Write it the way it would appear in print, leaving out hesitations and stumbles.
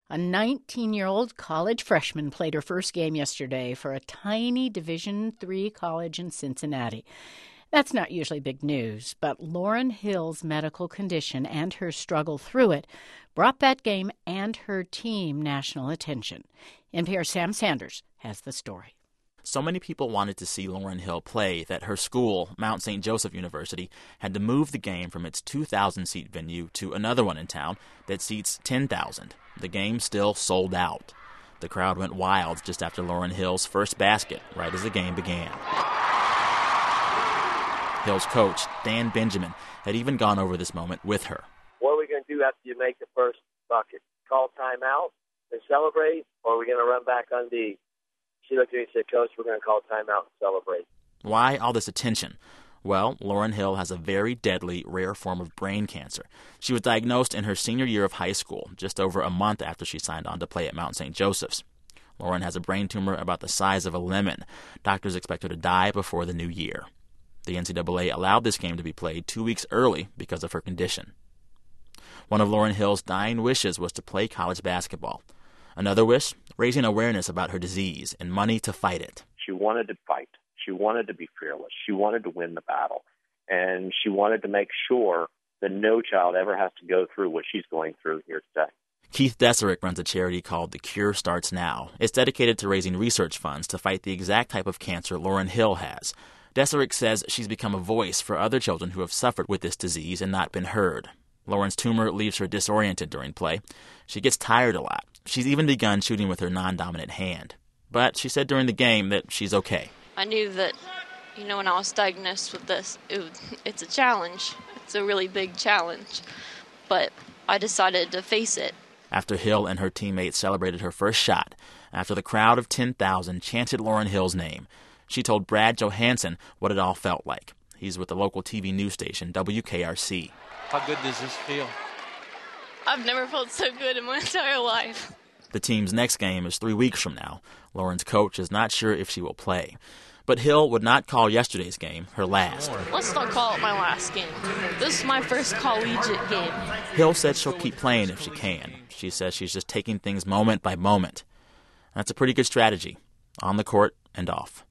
A 19-year-old college freshman played her first game yesterday for a tiny Division III college in Cincinnati. That's not usually big news, but Lauryn Hill's medical condition and her struggle through it brought that game and her team national attention. NPR's Sam Sanders has the story. So many people wanted to see Lauryn Hill play that her school, Mount St. Joseph University, had to move the game from its 2,000-seat venue to another one in town that seats 10,000. The game still sold out. The crowd went wild just after Lauryn Hill's first basket, right as the game began. Hill's coach, Dan Benjamin, had even gone over this moment with her. What are we going to do after you make the first bucket? Call timeout and celebrate, or are we going to run back on D? She looked at me and said, Coach, we're going to call timeout and celebrate. Why all this attention? Well, Lauryn Hill has a very deadly, rare form of brain cancer. She was diagnosed in her senior year of high school, just over a month after she signed on to play at Mount St. Joseph's. Lauryn has a brain tumor about the size of a lemon. Doctors expect her to die before the new year. The NCAA allowed this game to be played 2 weeks early because of her condition. One of Lauryn Hill's dying wishes was to play college basketball. Another wish, raising awareness about her disease and money to fight it. She wanted to fight. She wanted to be fearless. She wanted to win the battle. And she wanted to make sure that no child ever has to go through what she's going through here today. Keith Deserick runs a charity called The Cure Starts Now. It's dedicated to raising research funds to fight the exact type of cancer Lauryn Hill has. Deserick says she's become a voice for other children who have suffered with this disease and not been heard. Lauryn's tumor leaves her disoriented during play. She gets tired a lot. She's even begun shooting with her non-dominant hand. But she said during the game that she's okay. I knew that, when I was diagnosed with this, it's a challenge. It's a really big challenge. But I decided to face it. After Hill and her teammates celebrated her first shot, after the crowd of 10,000 chanted Lauryn Hill's name, she told Brad Johansson what it all felt like. He's with the local TV news station, WKRC. How good does this feel? I've never felt so good in my entire life. The team's next game is 3 weeks from now. Lauryn's coach is not sure if she will play. But Hill would not call yesterday's game her last. Let's not call it my last game. This is my first collegiate game. Hill said she'll keep playing if she can. She says she's just taking things moment by moment. That's a pretty good strategy, on the court and off.